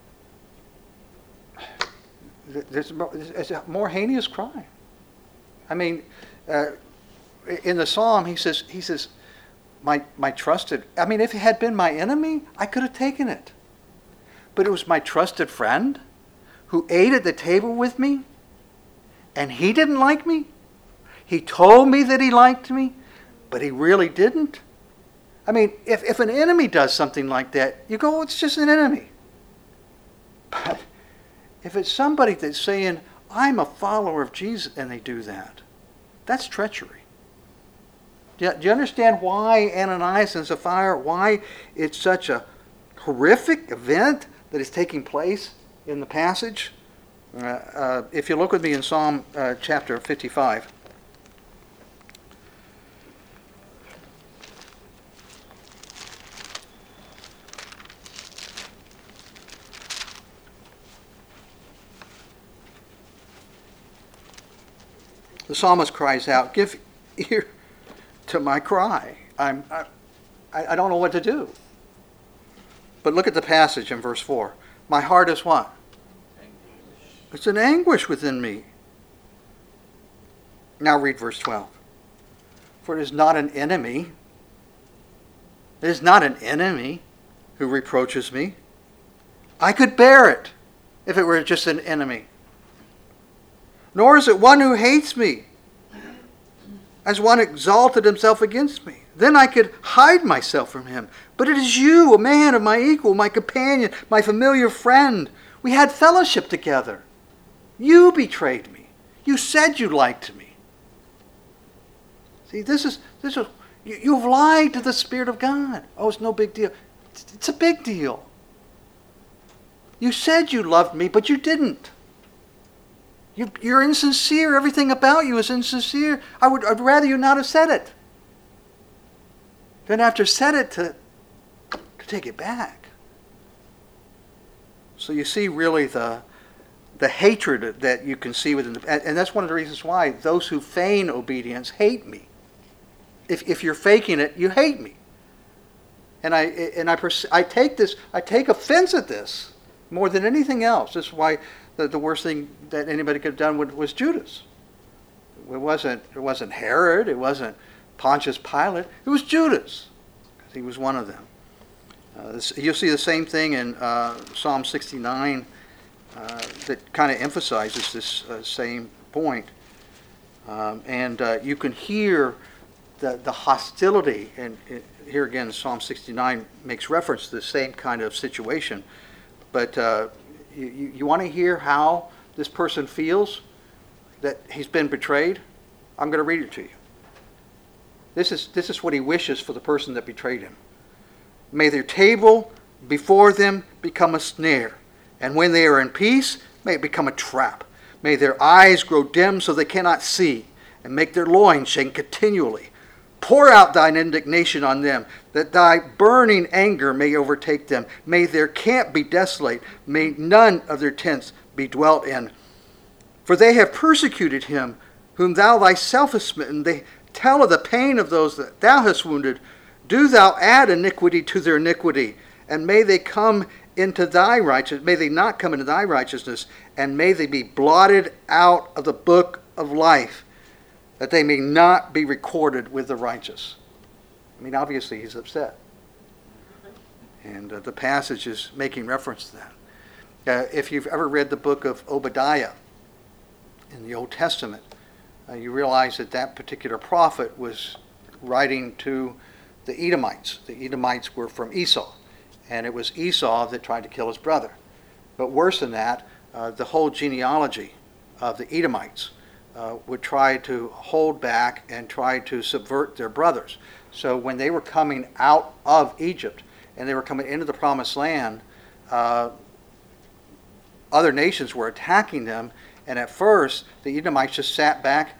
there's a more heinous crime. I mean, uh, in the Psalm, he says, he says, My my trusted, I mean, if it had been my enemy, I could have taken it. But it was my trusted friend who ate at the table with me, and he didn't like me. He told me that he liked me, but he really didn't. I mean, if, if an enemy does something like that, you go, oh, it's just an enemy. But if it's somebody that's saying, I'm a follower of Jesus, and they do that, that's treachery. Do you, do you understand why Ananias and Sapphira, why it's such a horrific event that is taking place in the passage? Uh, uh, if you look with me in Psalm uh, chapter fifty-five. The psalmist cries out, "Give ear to my cry." I'm, I, I don't know what to do. But look at the passage in verse four. My heart is what? Anguish. It's an anguish within me. Now read verse twelve. For it is not an enemy. It is not an enemy who reproaches me. I could bear it if it were just an enemy. Nor is it one who hates me, as one exalted himself against me. Then I could hide myself from him. But it is you, a man of my equal, my companion, my familiar friend. We had fellowship together. You betrayed me. You said you liked me. See, this is, this is you, you've lied to the Spirit of God. Oh, it's no big deal. It's, it's a big deal. You said you loved me, but you didn't. You, you're insincere. Everything about you is insincere. I would, I'd rather you not have said it than after said it to, to take it back. So you see really the, the hatred that you can see within the... And, and that's one of the reasons why those who feign obedience hate me. If, if you're faking it, you hate me. And I and I, pers- I take this, I take offense at this more than anything else. This is why the, the worst thing that anybody could have done was, was Judas. It wasn't, it wasn't Herod, it wasn't Pontius Pilate, it was Judas. Because he was one of them. Uh, this, you'll see the same thing in uh, Psalm sixty-nine uh, that kind of emphasizes this uh, same point. Um, and uh, you can hear the, the hostility, and it, here again Psalm sixty-nine makes reference to the same kind of situation. But uh, you, you want to hear how this person feels that he's been betrayed? I'm going to read it to you. This is, this is what he wishes for the person that betrayed him. May their table before them become a snare, and when they are in peace, may it become a trap. May their eyes grow dim so they cannot see, and make their loins shake continually. Pour out thine indignation on them, that thy burning anger may overtake them. May their camp be desolate. May none of their tents be dwelt in. For they have persecuted him whom thou thyself hast smitten. They tell of the pain of those that thou hast wounded. Do thou add iniquity to their iniquity, and may they come into thy righteousness. May they not come into thy righteousness, and may they be blotted out of the book of life, that they may not be recorded with the righteous. I mean, obviously he's upset. And uh, the passage is making reference to that. Uh, if you've ever read the book of Obadiah in the Old Testament, uh, you realize that that particular prophet was writing to the Edomites. The Edomites were from Esau, and it was Esau that tried to kill his brother. But worse than that, uh, the whole genealogy of the Edomites Uh, would try to hold back and try to subvert their brothers. So when they were coming out of Egypt and they were coming into the promised land, uh, other nations were attacking them, and at first the Edomites just sat back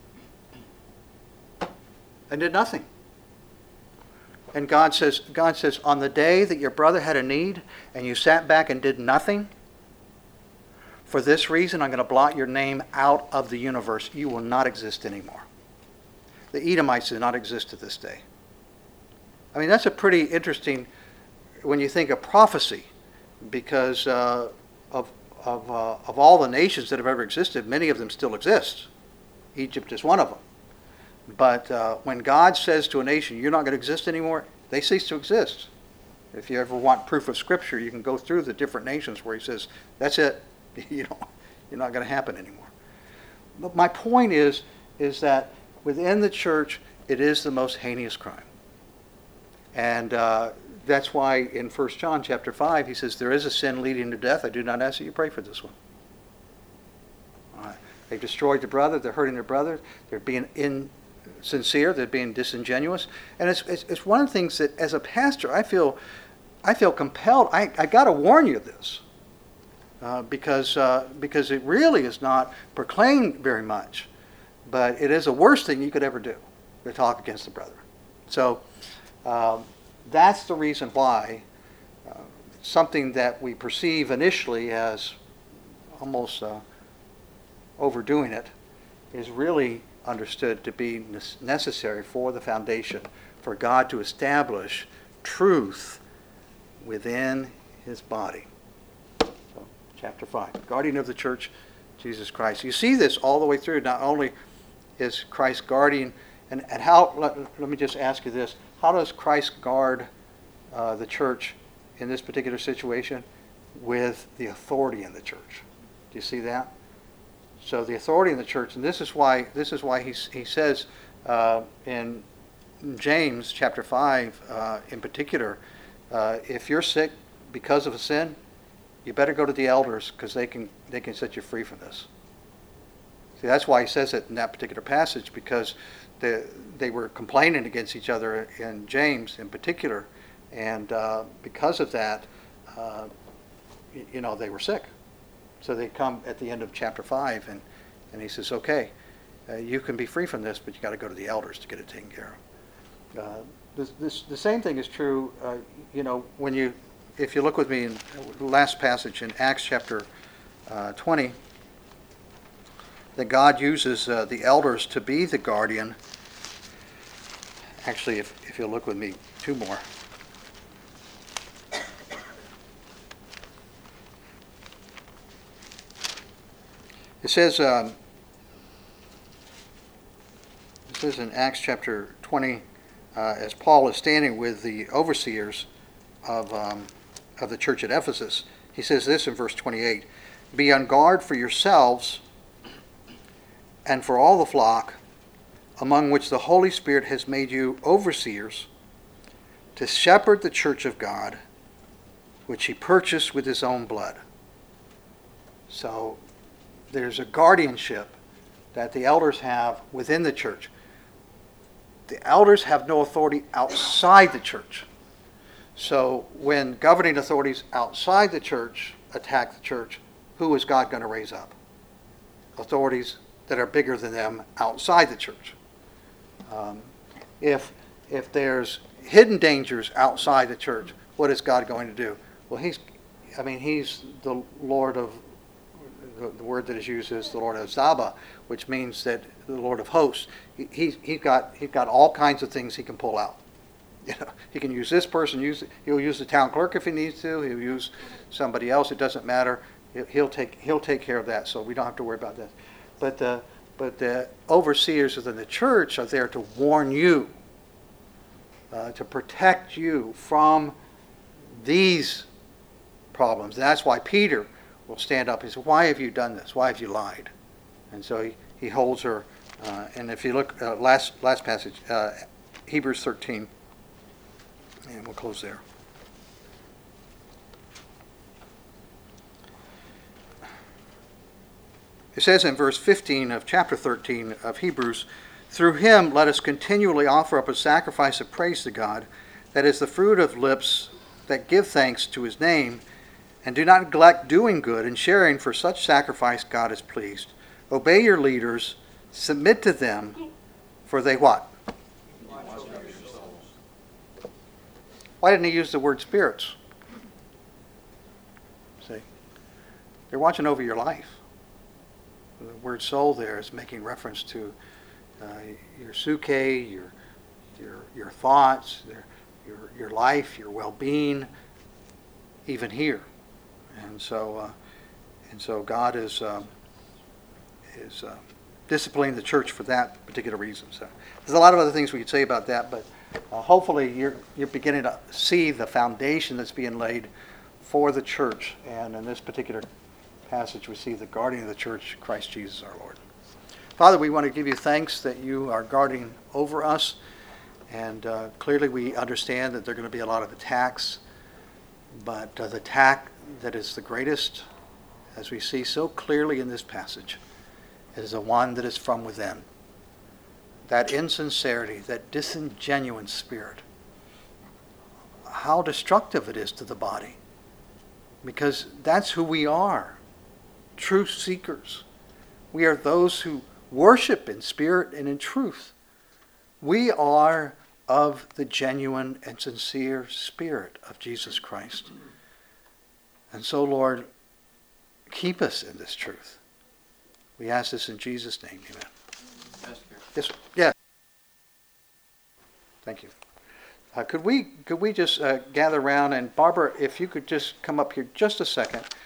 and did nothing. And God says, God says, on the day that your brother had a need and you sat back and did nothing, for this reason, I'm going to blot your name out of the universe. You will not exist anymore. The Edomites do not exist to this day. I mean, that's a pretty interesting, when you think of prophecy, because uh, of, of, uh, of all the nations that have ever existed, many of them still exist. Egypt is one of them. But uh, when God says to a nation, you're not going to exist anymore, they cease to exist. If you ever want proof of Scripture, you can go through the different nations where he says, that's it. You know, you're not going to happen anymore. But my point is, is that within the church, it is the most heinous crime. And uh, that's why in First John chapter five, he says, there is a sin leading to death. I do not ask that you pray for this one. All right. They've destroyed their brother. They're hurting their brother. They're being in, sincere, they're being disingenuous. And it's, it's, it's one of the things that as a pastor, I feel, I feel compelled, I, I got to warn you of this. Uh, because, uh, because it really is not proclaimed very much. But it is the worst thing you could ever do, to talk against the brethren. So um, that's the reason why uh, something that we perceive initially as almost uh, overdoing it is really understood to be necessary for the foundation, for God to establish truth within his body. So, chapter five, guardian of the church, Jesus Christ. You see this all the way through. Not only is Christ guardian, and, and how, let, let me just ask you this, how does Christ guard uh, the church in this particular situation? With the authority in the church. Do you see that? So the authority in the church, and this is why this is why he he says uh, in James chapter five uh, in particular, uh, if you're sick because of a sin, you better go to the elders because they can they can set you free from this. See, that's why he says it in that particular passage, because they they were complaining against each other in James in particular, and uh, because of that, uh, you, you know, they were sick. So they come at the end of chapter five, and, and he says, okay, uh, you can be free from this, but you got to go to the elders to get it taken care of. Uh, this, this, the same thing is true, uh, you know, when you, if you look with me in the last passage in Acts chapter uh, twenty, that God uses uh, the elders to be the guardian. Actually, if, if you'll look with me two more. It says, um, it says in Acts chapter twenty, uh, as Paul is standing with the overseers of, um, of the church at Ephesus, he says this in verse twenty-eight, "Be on guard for yourselves and for all the flock, among which the Holy Spirit has made you overseers, to shepherd the church of God, which he purchased with his own blood." So there's a guardianship that the elders have within the church. The elders have no authority outside the church. So when governing authorities outside the church attack the church, who is God going to raise up? Authorities that are bigger than them outside the church. Um, if, if there's hidden dangers outside the church, what is God going to do? Well, he's, I mean, he's the Lord of, the, the word that is used is the Lord of Zaba, which means that the Lord of hosts. He, he's, he's got, he's got all kinds of things he can pull out. You know, he can use this person, use, he'll use the town clerk if he needs to, he'll use somebody else, it doesn't matter. He'll take, he'll take care of that, so we don't have to worry about that. But the, but the overseers within the church are there to warn you, uh, to protect you from these problems. And that's why Peter will stand up. He says, "Why have you done this? Why have you lied?" And so he, he holds her. Uh, and if you look, uh, last last passage, uh, Hebrews thirteen, and we'll close there. It says in verse fifteen of chapter thirteen of Hebrews, "Through him let us continually offer up a sacrifice of praise to God, that is the fruit of lips that give thanks to his name, and do not neglect doing good and sharing, for such sacrifice God is pleased. Obey your leaders, submit to them, for they" what? Why didn't he use the word spirits? See, they're watching over your life. The word soul there is making reference to uh, your suke, your your your thoughts, your your, your life, your well-being, even here. And so, uh, and so God is um, is uh, disciplining the church for that particular reason. So there's a lot of other things we could say about that, but uh, hopefully you're you're beginning to see the foundation that's being laid for the church. And in this particular passage, we see the guardian of the church, Christ Jesus our Lord. Father, we want to give you thanks that you are guarding over us, and uh, clearly we understand that there are going to be a lot of attacks, but uh, the attack that is the greatest, as we see so clearly in this passage, is the one that is from within. that insincerity, that disingenuous spirit, how destructive it is to the body. Because that's who we are, truth seekers. We are those who worship in spirit and in truth. We are of the genuine and sincere Spirit of Jesus Christ. And so, Lord, keep us in this truth. We ask this in Jesus' name, amen. Yes, yes. Thank you. Uh, could we could we just uh, gather around, and Barbara, if you could just come up here just a second.